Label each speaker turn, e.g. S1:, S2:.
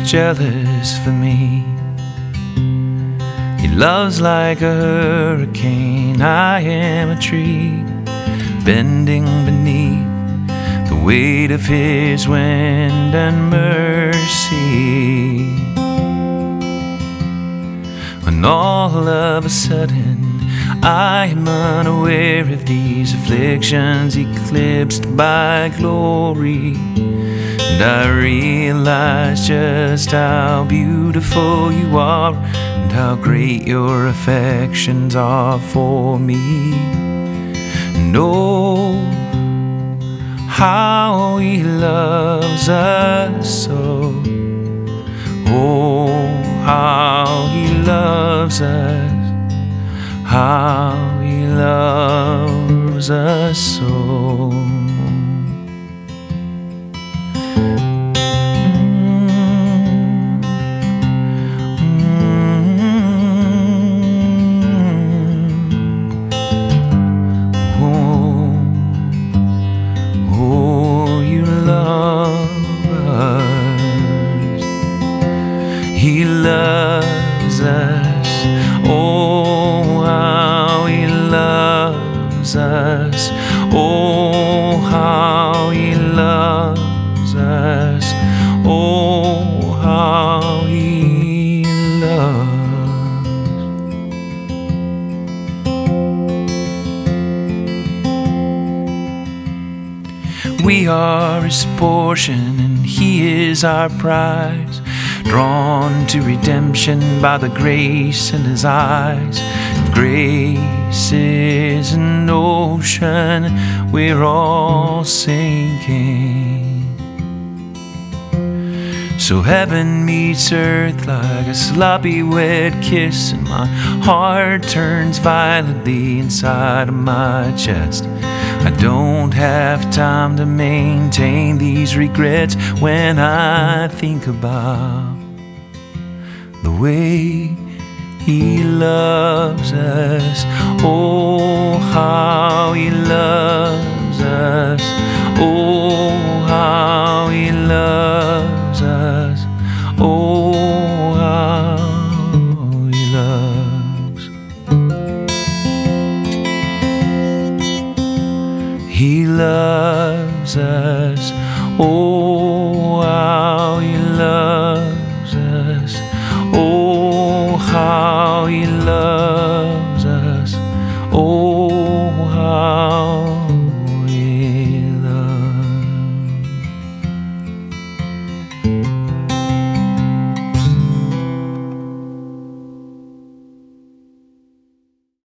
S1: jealous for me. He loves like a hurricane. I am a tree bending beneath the weight of his wind and mercy. When all of a sudden I am unaware of these afflictions eclipsed by glory, and I realize just how beautiful you are and how great your affections are for me. And oh, how he loves us so. Oh, how he loves us. How he loves us so. Oh, you love us. He loves us. Oh, how he loves us. Oh, how he loves us. Oh, how he loves. We are his portion and he is our prize, drawn to redemption by the grace in his eyes. If grace is an ocean, we're all sinking. So heaven meets earth like a sloppy wet kiss, and my heart turns violently inside of my chest. I don't have time to maintain these regrets when I think about the way he loves us. Oh, how he loves us. Oh, how he loves us.